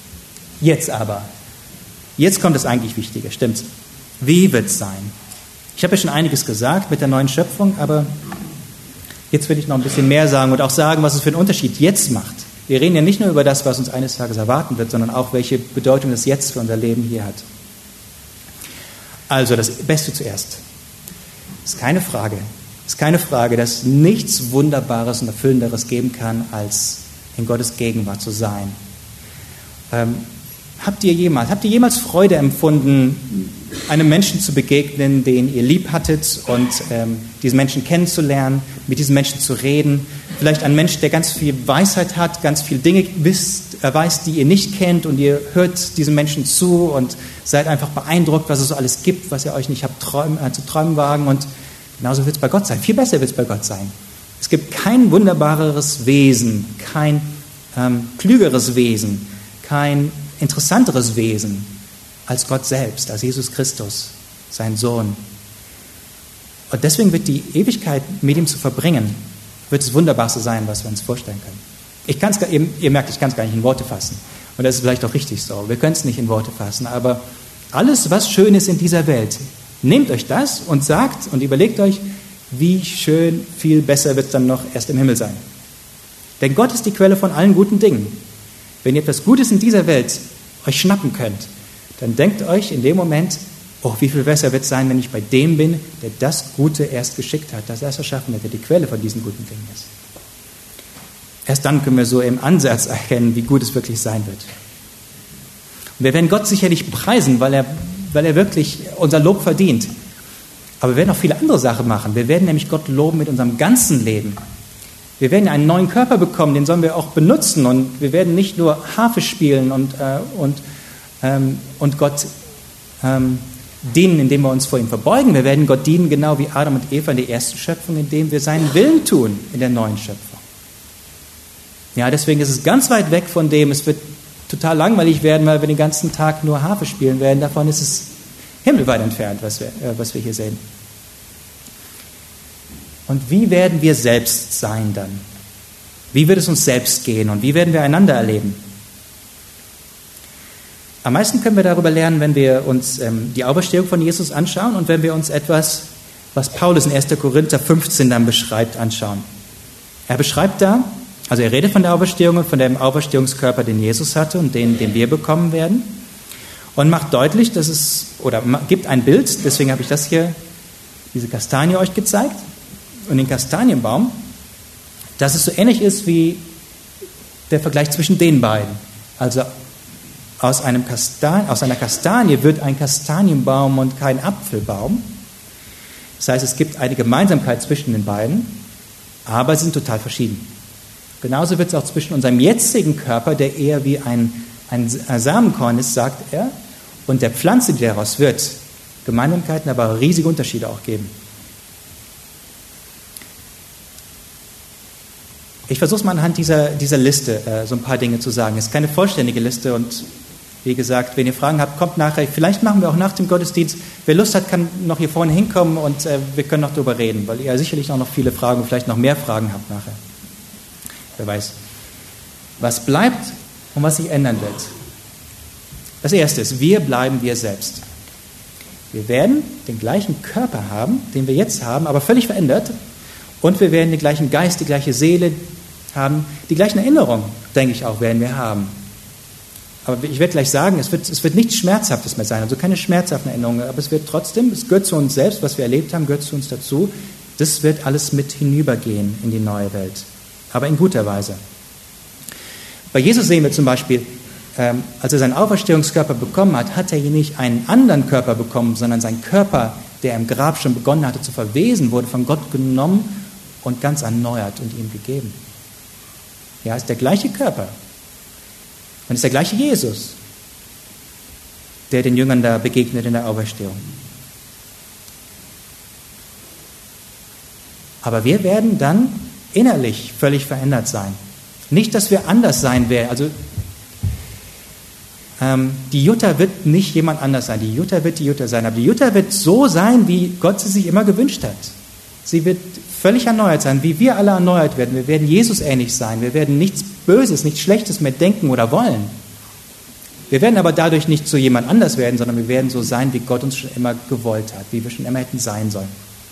S1: Jetzt kommt das eigentlich Wichtige, stimmt's? Wie wird es sein? Ich habe ja schon einiges gesagt mit der neuen Schöpfung, aber jetzt will ich noch ein bisschen mehr sagen und auch sagen, was es für einen Unterschied jetzt macht. Wir reden ja nicht nur über das, was uns eines Tages erwarten wird, sondern auch, welche Bedeutung das jetzt für unser Leben hier hat. Also das Beste zuerst. Ist keine Frage, dass nichts Wunderbares und Erfüllenderes geben kann, als in Gottes Gegenwart zu sein. Habt ihr jemals Freude empfunden, einem Menschen zu begegnen, den ihr lieb hattet und diesen Menschen kennenzulernen, mit diesen Menschen zu reden? Vielleicht ein Mensch, der ganz viel Weisheit hat, ganz viele Dinge weiß, die ihr nicht kennt, und ihr hört diesem Menschen zu und seid einfach beeindruckt, was es so alles gibt, was ihr euch nicht habt zu träumen wagen. Und genauso wird es bei Gott sein. Viel besser wird es bei Gott sein. Es gibt kein wunderbareres Wesen, kein klügeres Wesen, kein interessanteres Wesen als Gott selbst, als Jesus Christus, sein Sohn. Und deswegen wird die Ewigkeit mit ihm zu verbringen, wird das Wunderbarste sein, was wir uns vorstellen können. Ihr merkt, ich kann es gar nicht in Worte fassen. Und das ist vielleicht auch richtig so. Wir können es nicht in Worte fassen, aber alles, was schön ist in dieser Welt, nehmt euch das und sagt und überlegt euch, wie schön, viel besser wird es dann noch erst im Himmel sein. Denn Gott ist die Quelle von allen guten Dingen. Wenn ihr etwas Gutes in dieser Welt euch schnappen könnt, dann denkt euch in dem Moment, oh, wie viel besser wird es sein, wenn ich bei dem bin, der das Gute erst geschickt hat, das erst erschaffen hat, der die Quelle von diesen guten Dingen ist. Erst dann können wir so im Ansatz erkennen, wie gut es wirklich sein wird. Und wir werden Gott sicherlich preisen, weil er wirklich unser Lob verdient. Aber wir werden auch viele andere Sachen machen. Wir werden nämlich Gott loben mit unserem ganzen Leben. Wir werden einen neuen Körper bekommen, den sollen wir auch benutzen. Und wir werden nicht nur Harfe spielen und Gott dienen, indem wir uns vor ihm verbeugen. Wir werden Gott dienen, genau wie Adam und Eva in der ersten Schöpfung, indem wir seinen Willen tun in der neuen Schöpfung. Ja, deswegen ist es ganz weit weg von dem, es wird total langweilig werden, weil wir den ganzen Tag nur Harfe spielen werden. Davon ist es himmelweit entfernt, was wir hier sehen. Und wie werden wir selbst sein dann? Wie wird es uns selbst gehen und wie werden wir einander erleben? Am meisten können wir darüber lernen, wenn wir uns die Auferstehung von Jesus anschauen und wenn wir uns etwas, was Paulus in 1. Korinther 15 dann beschreibt, anschauen. Er beschreibt da, also er redet von der Auferstehung und von dem Auferstehungskörper, den Jesus hatte und den wir bekommen werden, und macht deutlich, gibt ein Bild, deswegen habe ich diese Kastanie euch gezeigt, und den Kastanienbaum, dass es so ähnlich ist wie der Vergleich zwischen den beiden. Also aus einer Kastanie wird ein Kastanienbaum und kein Apfelbaum. Das heißt, es gibt eine Gemeinsamkeit zwischen den beiden, aber sie sind total verschieden. Genauso wird es auch zwischen unserem jetzigen Körper, der eher wie ein Samenkorn ist, sagt er, und der Pflanze, die daraus wird, Gemeinsamkeiten, aber riesige Unterschiede auch geben. Ich versuche es mal anhand dieser Liste so ein paar Dinge zu sagen. Es ist keine vollständige Liste und wie gesagt, wenn ihr Fragen habt, kommt nachher. Vielleicht machen wir auch nach dem Gottesdienst. Wer Lust hat, kann noch hier vorne hinkommen und wir können noch darüber reden, weil ihr sicherlich auch noch viele Fragen, vielleicht noch mehr Fragen habt nachher. Wer weiß. Was bleibt und was sich ändern wird. Das Erste ist, wir bleiben wir selbst. Wir werden den gleichen Körper haben, den wir jetzt haben, aber völlig verändert. Und wir werden den gleichen Geist, die gleiche Seele haben, die gleichen Erinnerungen, denke ich auch, werden wir haben. Aber ich werde gleich sagen, es wird nichts Schmerzhaftes mehr sein, also keine schmerzhaften Erinnerungen, aber es wird trotzdem, es gehört zu uns selbst, was wir erlebt haben, gehört zu uns dazu. Das wird alles mit hinübergehen in die neue Welt, aber in guter Weise. Bei Jesus sehen wir zum Beispiel, als er seinen Auferstehungskörper bekommen hat, hat er hier nicht einen anderen Körper bekommen, sondern sein Körper, der im Grab schon begonnen hatte zu verwesen, wurde von Gott genommen und ganz erneuert und ihm gegeben. Ja, ist der gleiche Körper. Und ist der gleiche Jesus, der den Jüngern da begegnet in der Auferstehung. Aber wir werden dann innerlich völlig verändert sein. Nicht, dass wir anders sein werden. Also die Jutta wird nicht jemand anders sein. Die Jutta wird die Jutta sein. Aber die Jutta wird so sein, wie Gott sie sich immer gewünscht hat. Sie wird völlig erneuert sein, wie wir alle erneuert werden. Wir werden Jesus ähnlich sein. Wir werden nichts Böses, nichts Schlechtes mehr denken oder wollen. Wir werden aber dadurch nicht zu jemand anders werden, sondern wir werden so sein, wie Gott uns schon immer gewollt hat, wie wir schon immer hätten sein sollen.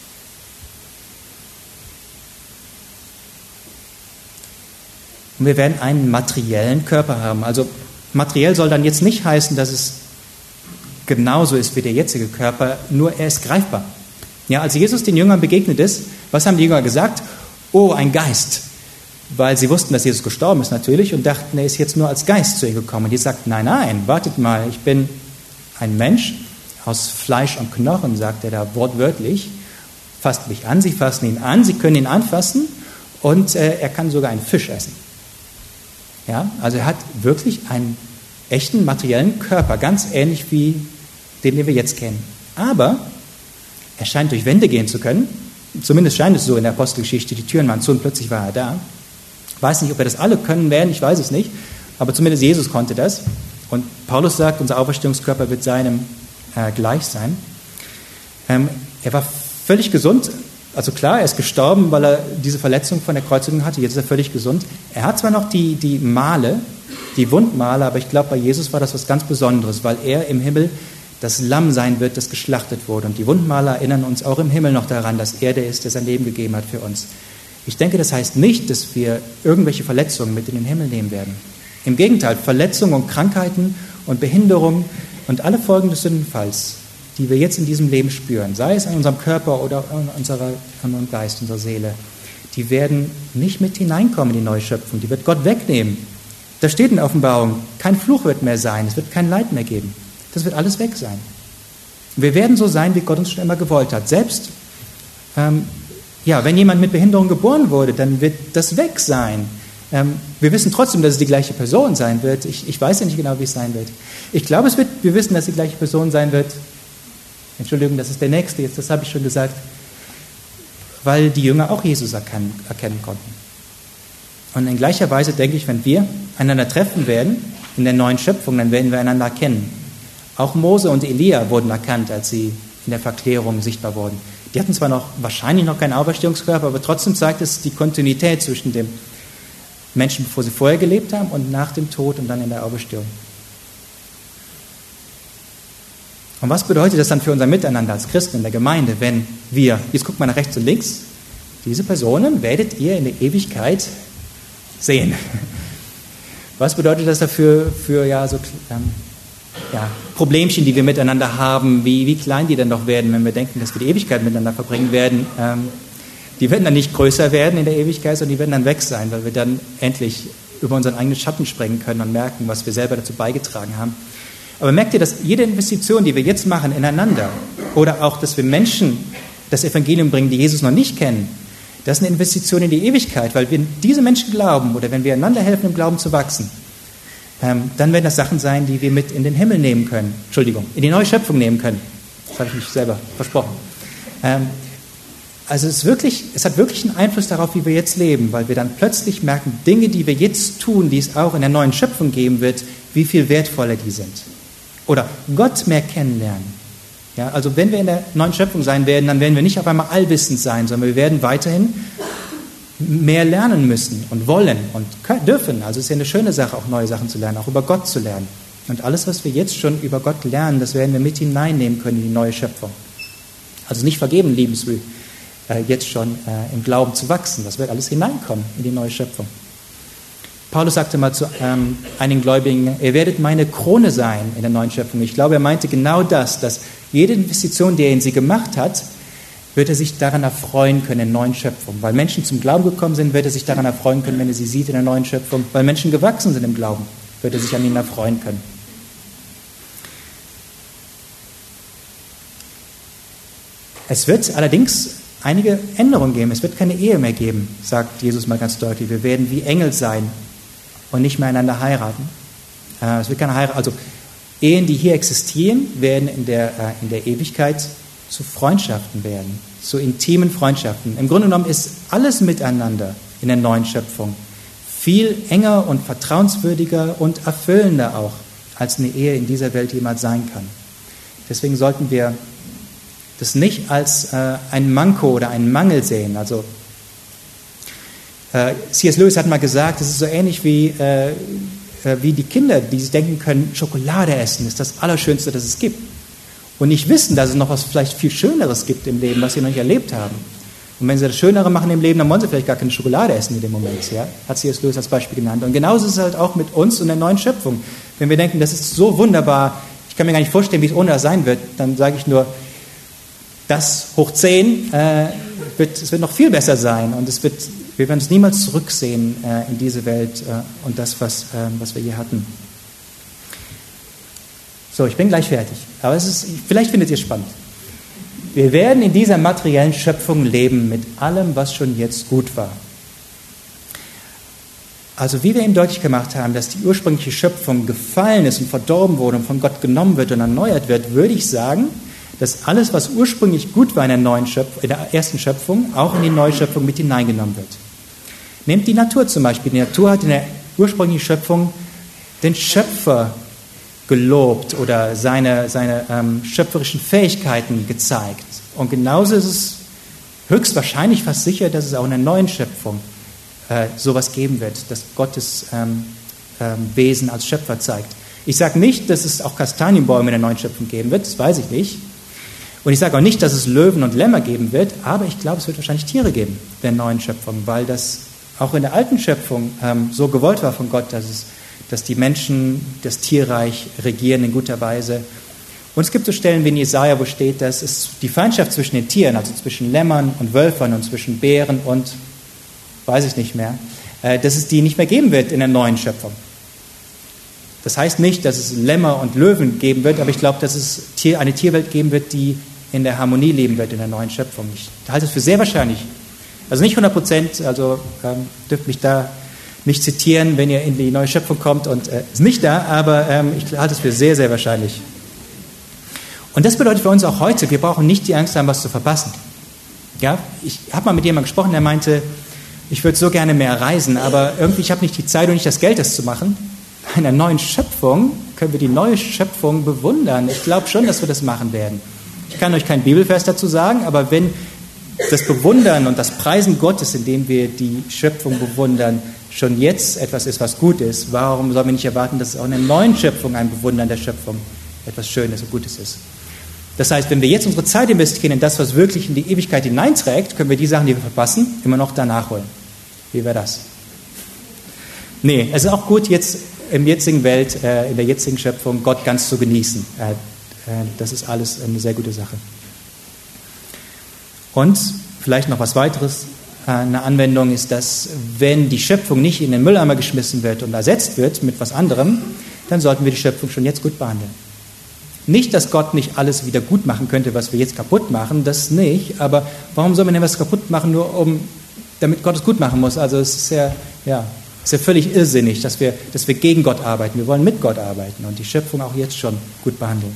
S1: Und wir werden einen materiellen Körper haben. Also materiell soll dann jetzt nicht heißen, dass es genauso ist wie der jetzige Körper, nur er ist greifbar. Ja, als Jesus den Jüngern begegnet ist, was haben die Jünger gesagt? Oh, ein Geist. Weil sie wussten, dass Jesus gestorben ist natürlich und dachten, er ist jetzt nur als Geist zu ihr gekommen. Und Jesus sagt, nein, wartet mal, ich bin ein Mensch aus Fleisch und Knochen, sagt er da wortwörtlich. Fasst mich an, sie fassen ihn an, sie können ihn anfassen und er kann sogar einen Fisch essen. Ja, also er hat wirklich einen echten materiellen Körper, ganz ähnlich wie den wir jetzt kennen. Aber er scheint durch Wände gehen zu können. Zumindest scheint es so in der Apostelgeschichte. Die Türen waren zu und plötzlich war er da. Ich weiß nicht, ob wir das alle können werden, ich weiß es nicht. Aber zumindest Jesus konnte das. Und Paulus sagt, unser Auferstehungskörper wird seinem gleich sein. Er war völlig gesund. Also klar, er ist gestorben, weil er diese Verletzung von der Kreuzigung hatte. Jetzt ist er völlig gesund. Er hat zwar noch die Male, die Wundmale, aber ich glaube, bei Jesus war das was ganz Besonderes, weil er im Himmel das Lamm sein wird, das geschlachtet wurde. Und die Wundmale erinnern uns auch im Himmel noch daran, dass er der ist, der sein Leben gegeben hat für uns. Ich denke, das heißt nicht, dass wir irgendwelche Verletzungen mit in den Himmel nehmen werden. Im Gegenteil, Verletzungen und Krankheiten und Behinderungen und alle Folgen des Sündenfalls, die wir jetzt in diesem Leben spüren, sei es an unserem Körper oder an unserem Geist, unserer Seele, die werden nicht mit hineinkommen in die neue Schöpfung. Die wird Gott wegnehmen. Da steht in der Offenbarung, kein Fluch wird mehr sein, es wird kein Leid mehr geben. Das wird alles weg sein. Wir werden so sein, wie Gott uns schon immer gewollt hat. Selbst, wenn jemand mit Behinderung geboren wurde, dann wird das weg sein. Wir wissen trotzdem, dass es die gleiche Person sein wird. Ich weiß ja nicht genau, wie es sein wird. Ich glaube, wir wissen, dass es die gleiche Person sein wird. Entschuldigung, das ist der Nächste jetzt, das habe ich schon gesagt. Weil die Jünger auch Jesus erkennen konnten. Und in gleicher Weise denke ich, wenn wir einander treffen werden, in der neuen Schöpfung, dann werden wir einander erkennen. Auch Mose und Elia wurden erkannt, als sie in der Verklärung sichtbar wurden. Die hatten zwar wahrscheinlich noch keinen Auferstehungskörper, aber trotzdem zeigt es die Kontinuität zwischen dem Menschen, bevor sie vorher gelebt haben und nach dem Tod und dann in der Auferstehung. Und was bedeutet das dann für unser Miteinander als Christen in der Gemeinde, wenn wir, jetzt guckt mal nach rechts und links, diese Personen werdet ihr in der Ewigkeit sehen. Was bedeutet das dafür für Problemchen, die wir miteinander haben, wie klein die dann doch werden, wenn wir denken, dass wir die Ewigkeit miteinander verbringen werden. Die werden dann nicht größer werden in der Ewigkeit, sondern die werden dann weg sein, weil wir dann endlich über unseren eigenen Schatten springen können und merken, was wir selber dazu beigetragen haben. Aber merkt ihr, dass jede Investition, die wir jetzt machen ineinander oder auch, dass wir Menschen das Evangelium bringen, die Jesus noch nicht kennen, das ist eine Investition in die Ewigkeit, weil wenn diese Menschen glauben oder wenn wir einander helfen, im Glauben zu wachsen, dann werden das Sachen sein, die wir mit in den Himmel nehmen können. Entschuldigung, in die neue Schöpfung nehmen können. Das habe ich mich selber versprochen. Also es hat wirklich einen Einfluss darauf, wie wir jetzt leben, weil wir dann plötzlich merken, Dinge, die wir jetzt tun, die es auch in der neuen Schöpfung geben wird, wie viel wertvoller die sind. Oder Gott mehr kennenlernen. Ja, also wenn wir in der neuen Schöpfung sein werden, dann werden wir nicht auf einmal allwissend sein, sondern wir werden weiterhin mehr lernen müssen und wollen und dürfen. Also es ist ja eine schöne Sache, auch neue Sachen zu lernen, auch über Gott zu lernen. Und alles, was wir jetzt schon über Gott lernen, das werden wir mit hineinnehmen können in die neue Schöpfung. Also nicht vergeben, liebenswürdig, jetzt schon im Glauben zu wachsen. Das wird alles hineinkommen in die neue Schöpfung. Paulus sagte mal zu einigen Gläubigen, ihr werdet meine Krone sein in der neuen Schöpfung. Ich glaube, er meinte genau das, dass jede Investition, die er in sie gemacht hat, wird er sich daran erfreuen können in der neuen Schöpfung. Weil Menschen zum Glauben gekommen sind, wird er sich daran erfreuen können, wenn er sie sieht in der neuen Schöpfung. Weil Menschen gewachsen sind im Glauben, wird er sich an ihnen erfreuen können. Es wird allerdings einige Änderungen geben. Es wird keine Ehe mehr geben, sagt Jesus mal ganz deutlich. Wir werden wie Engel sein und nicht mehr einander heiraten. Es wird keine Heirat. Also Ehen, die hier existieren, werden in der Ewigkeit zu Freundschaften werden, zu intimen Freundschaften. Im Grunde genommen ist alles miteinander in der neuen Schöpfung viel enger und vertrauenswürdiger und erfüllender auch, als eine Ehe in dieser Welt jemals sein kann. Deswegen sollten wir das nicht als ein Manko oder einen Mangel sehen. Also C.S. Lewis hat mal gesagt, es ist so ähnlich wie wie die Kinder, die sich denken können, Schokolade essen ist das Allerschönste, das es gibt. Und nicht wissen, dass es noch was vielleicht viel Schöneres gibt im Leben, was sie noch nicht erlebt haben. Und wenn sie das Schönere machen im Leben, dann wollen sie vielleicht gar keine Schokolade essen in dem Moment. Ja? Hat C.S. Lewis als Beispiel genannt. Und genauso ist es halt auch mit uns und der neuen Schöpfung. Wenn wir denken, das ist so wunderbar, ich kann mir gar nicht vorstellen, wie es ohne das sein wird, dann sage ich nur, das hoch 10, es wird noch viel besser sein. Und wir werden uns niemals zurücksehen in diese Welt und das, was wir hier hatten. So, ich bin gleich fertig. Aber vielleicht findet ihr es spannend. Wir werden in dieser materiellen Schöpfung leben mit allem, was schon jetzt gut war. Also wie wir eben deutlich gemacht haben, dass die ursprüngliche Schöpfung gefallen ist und verdorben wurde und von Gott genommen wird und erneuert wird, würde ich sagen, dass alles, was ursprünglich gut war in der ersten Schöpfung, auch in die neue Schöpfung mit hineingenommen wird. Nehmt die Natur zum Beispiel. Die Natur hat in der ursprünglichen Schöpfung den Schöpfer gelobt oder seine schöpferischen Fähigkeiten gezeigt. Und genauso ist es höchstwahrscheinlich fast sicher, dass es auch in der neuen Schöpfung sowas geben wird, dass Gottes Wesen als Schöpfer zeigt. Ich sage nicht, dass es auch Kastanienbäume in der neuen Schöpfung geben wird, das weiß ich nicht. Und ich sage auch nicht, dass es Löwen und Lämmer geben wird, aber ich glaube, es wird wahrscheinlich Tiere geben in der neuen Schöpfung, weil das auch in der alten Schöpfung so gewollt war von Gott, dass die Menschen das Tierreich regieren in guter Weise. Und es gibt so Stellen wie in Jesaja, wo steht, dass es die Feindschaft zwischen den Tieren, also zwischen Lämmern und Wölfern und zwischen Bären und, weiß ich nicht mehr, dass es die nicht mehr geben wird in der neuen Schöpfung. Das heißt nicht, dass es Lämmer und Löwen geben wird, aber ich glaube, dass es eine Tierwelt geben wird, die in der Harmonie leben wird in der neuen Schöpfung. Ich halte es für sehr wahrscheinlich. Also nicht 100%, also dürft mich da nicht zitieren, wenn ihr in die neue Schöpfung kommt und ist nicht da, aber ich halte es für sehr, sehr wahrscheinlich. Und das bedeutet für uns auch heute, wir brauchen nicht die Angst haben, was zu verpassen. Ja? Ich habe mal mit jemandem gesprochen, der meinte, ich würde so gerne mehr reisen, aber irgendwie, ich habe nicht die Zeit und nicht das Geld, das zu machen. In der neuen Schöpfung können wir die neue Schöpfung bewundern. Ich glaube schon, dass wir das machen werden. Ich kann euch keinen Bibelvers dazu sagen, aber wenn das Bewundern und das Preisen Gottes, indem wir die Schöpfung bewundern, schon jetzt etwas ist, was gut ist, warum sollen wir nicht erwarten, dass es auch in der neuen Schöpfung ein Bewundern der Schöpfung etwas Schönes und Gutes ist? Das heißt, wenn wir jetzt unsere Zeit investieren in das, was wirklich in die Ewigkeit hineinträgt, können wir die Sachen, die wir verpassen, immer noch danach holen. Wie wäre das? Nee, es ist auch gut, jetzt in der jetzigen Schöpfung, Gott ganz zu genießen. Das ist alles eine sehr gute Sache. Und vielleicht noch was weiteres, eine Anwendung ist, dass wenn die Schöpfung nicht in den Mülleimer geschmissen wird und ersetzt wird mit was anderem, dann sollten wir die Schöpfung schon jetzt gut behandeln. Nicht, dass Gott nicht alles wieder gut machen könnte, was wir jetzt kaputt machen, das nicht, aber warum soll man denn was kaputt machen, nur damit Gott es gut machen muss? Also es ist ja völlig irrsinnig, dass wir gegen Gott arbeiten. Wir wollen mit Gott arbeiten und die Schöpfung auch jetzt schon gut behandeln.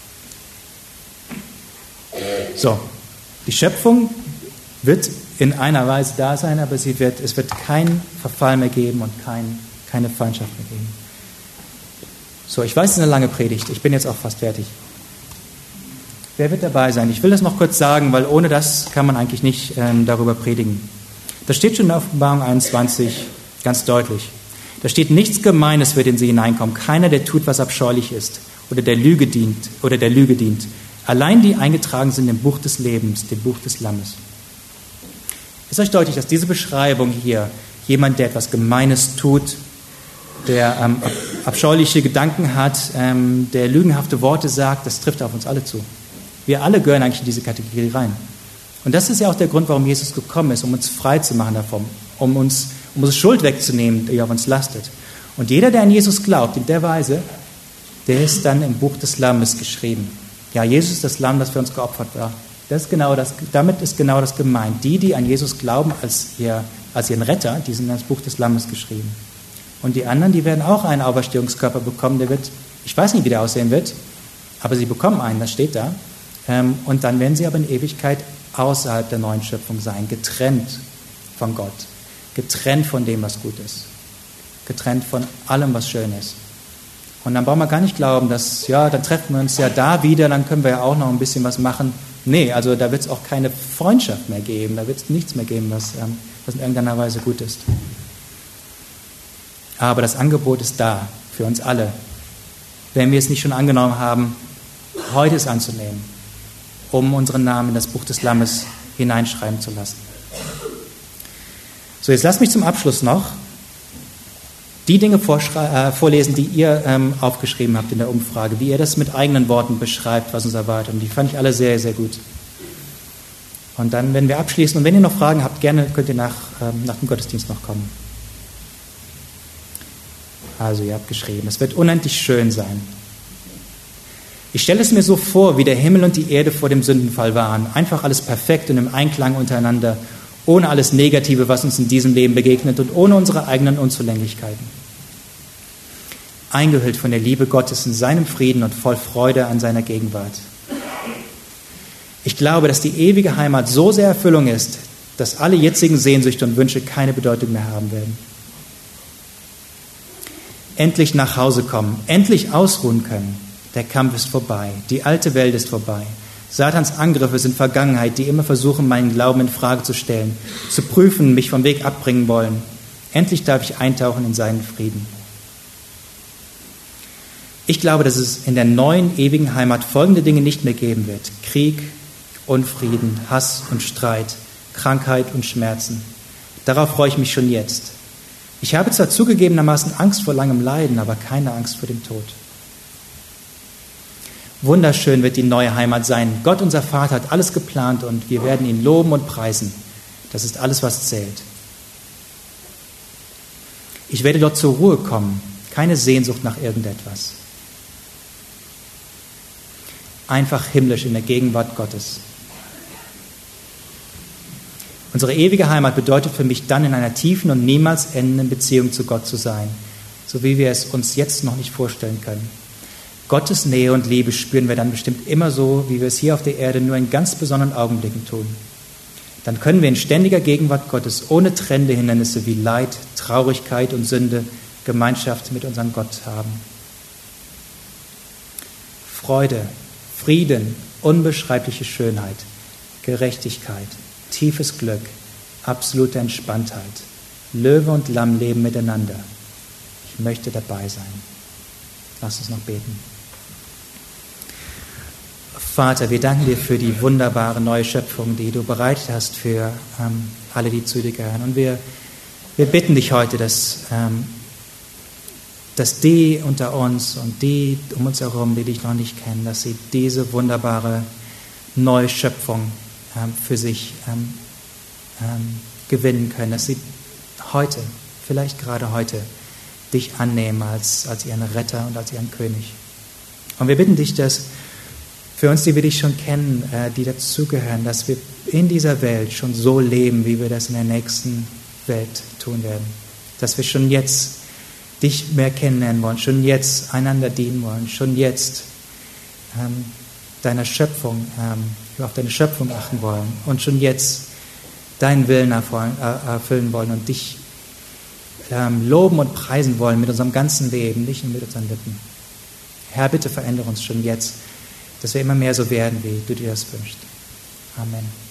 S1: So, die Schöpfung wird in einer Weise da sein, aber es wird keinen Verfall mehr geben und keine Feindschaft mehr geben. So, ich weiß, es ist eine lange Predigt. Ich bin jetzt auch fast fertig. Wer wird dabei sein? Ich will das noch kurz sagen, weil ohne das kann man eigentlich nicht darüber predigen. Das steht schon in der Offenbarung 21 ganz deutlich. Da steht, nichts Gemeines wird in sie hineinkommen. Keiner, der tut, was abscheulich ist oder der Lüge dient. Allein die eingetragen sind im Buch des Lebens, dem Buch des Lammes. Ist euch deutlich, dass diese Beschreibung hier, jemand, der etwas Gemeines tut, der abscheuliche Gedanken hat, der lügenhafte Worte sagt, das trifft auf uns alle zu. Wir alle gehören eigentlich in diese Kategorie rein. Und das ist ja auch der Grund, warum Jesus gekommen ist, um uns frei zu machen davon, um unsere Schuld wegzunehmen, die auf uns lastet. Und jeder, der an Jesus glaubt, in der Weise, der ist dann im Buch des Lammes geschrieben. Ja, Jesus ist das Lamm, das für uns geopfert war. Damit ist genau das gemeint. Die an Jesus glauben als ihren Retter, die sind ins Buch des Lammes geschrieben. Und die anderen, die werden auch einen Auferstehungskörper bekommen, ich weiß nicht, wie der aussehen wird, aber sie bekommen einen, das steht da. Und dann werden sie aber in Ewigkeit außerhalb der neuen Schöpfung sein, getrennt von Gott, getrennt von dem, was gut ist, getrennt von allem, was schön ist. Und dann brauchen wir gar nicht glauben, dass, dann treffen wir uns ja da wieder, dann können wir ja auch noch ein bisschen was machen. Nee, also da wird es auch keine Freundschaft mehr geben, da wird es nichts mehr geben, was in irgendeiner Weise gut ist. Aber das Angebot ist da für uns alle. Wenn wir es nicht schon angenommen haben, heute es anzunehmen, um unseren Namen in das Buch des Lammes hineinschreiben zu lassen. So, jetzt lasst mich zum Abschluss noch die Dinge vorlesen, die ihr aufgeschrieben habt in der Umfrage, wie ihr das mit eigenen Worten beschreibt, was uns erwartet. Und die fand ich alle sehr, sehr gut. Und dann werden wir abschließen. Und wenn ihr noch Fragen habt, gerne könnt ihr nach dem Gottesdienst noch kommen. Also, ihr habt geschrieben, es wird unendlich schön sein. Ich stelle es mir so vor, wie der Himmel und die Erde vor dem Sündenfall waren. Einfach alles perfekt und im Einklang untereinander, ohne alles Negative, was uns in diesem Leben begegnet und ohne unsere eigenen Unzulänglichkeiten. Eingehüllt von der Liebe Gottes in seinem Frieden und voll Freude an seiner Gegenwart. Ich glaube, dass die ewige Heimat so sehr Erfüllung ist, dass alle jetzigen Sehnsüchte und Wünsche keine Bedeutung mehr haben werden. Endlich nach Hause kommen, endlich ausruhen können. Der Kampf ist vorbei, die alte Welt ist vorbei. Satans Angriffe sind Vergangenheit, die immer versuchen, meinen Glauben in Frage zu stellen, zu prüfen, mich vom Weg abbringen wollen. Endlich darf ich eintauchen in seinen Frieden. Ich glaube, dass es in der neuen, ewigen Heimat folgende Dinge nicht mehr geben wird. Krieg, Unfrieden, Hass und Streit, Krankheit und Schmerzen. Darauf freue ich mich schon jetzt. Ich habe zwar zugegebenermaßen Angst vor langem Leiden, aber keine Angst vor dem Tod. Wunderschön wird die neue Heimat sein. Gott, unser Vater, hat alles geplant und wir werden ihn loben und preisen. Das ist alles, was zählt. Ich werde dort zur Ruhe kommen, keine Sehnsucht nach irgendetwas. Einfach himmlisch in der Gegenwart Gottes. Unsere ewige Heimat bedeutet für mich dann, in einer tiefen und niemals endenden Beziehung zu Gott zu sein, so wie wir es uns jetzt noch nicht vorstellen können. Gottes Nähe und Liebe spüren wir dann bestimmt immer so, wie wir es hier auf der Erde nur in ganz besonderen Augenblicken tun. Dann können wir in ständiger Gegenwart Gottes ohne trennende Hindernisse wie Leid, Traurigkeit und Sünde Gemeinschaft mit unserem Gott haben. Freude, Frieden, unbeschreibliche Schönheit, Gerechtigkeit, tiefes Glück, absolute Entspanntheit. Löwe und Lamm leben miteinander. Ich möchte dabei sein. Lass uns noch beten. Vater, wir danken dir für die wunderbare neue Schöpfung, die du bereitet hast für alle, die zu dir gehören. Und wir bitten dich heute, dass die unter uns und die um uns herum, die dich noch nicht kennen, dass sie diese wunderbare neue Schöpfung für sich gewinnen können, dass sie heute, vielleicht gerade heute, dich annehmen als ihren Retter und als ihren König. Und wir bitten dich, dass für uns, die wir dich schon kennen, die dazugehören, dass wir in dieser Welt schon so leben, wie wir das in der nächsten Welt tun werden. Dass wir schon jetzt dich mehr kennenlernen wollen, schon jetzt einander dienen wollen, schon jetzt deiner Schöpfung, auf deine Schöpfung achten wollen und schon jetzt deinen Willen erfüllen wollen und dich loben und preisen wollen mit unserem ganzen Leben, nicht nur mit unseren Lippen. Herr, bitte verändere uns schon jetzt, dass wir immer mehr so werden, wie du dir das wünschst. Amen.